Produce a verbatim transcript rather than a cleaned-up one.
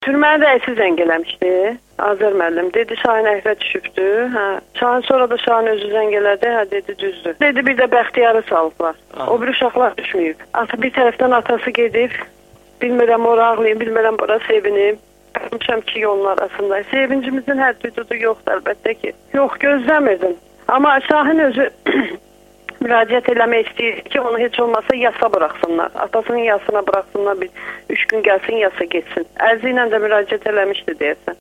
Türmənin rəisi zəng eləmişdi. Azər müəllim dedi Şahin əhrə düşübdü. Hə. Şahin sonra da Şahin özü zəng elədi. Hə dedi düzdür. Dedi bir də Bəxtiyarı salıblar. Aha. O bir uşaqlar düşməyib. Ata bir tərəfdən atası gedib. Bilmirəm ora ağlayım, bilmirəm ora sevinim. Gəlmişəm ki yolun arasında. Sevincimizin həddi hüdudu yoxdur əlbəttə ki. Yox gözləmirdim. Amma Şahin özü müraciət eləmək istəyir ki, onu heç olmasa yasa buraxsınlar. Atasının yasına buraxsınlar, bir üç gün gəlsin, yasa getsin. Ərzi ilə də müraciət eləmişdi deyəsən.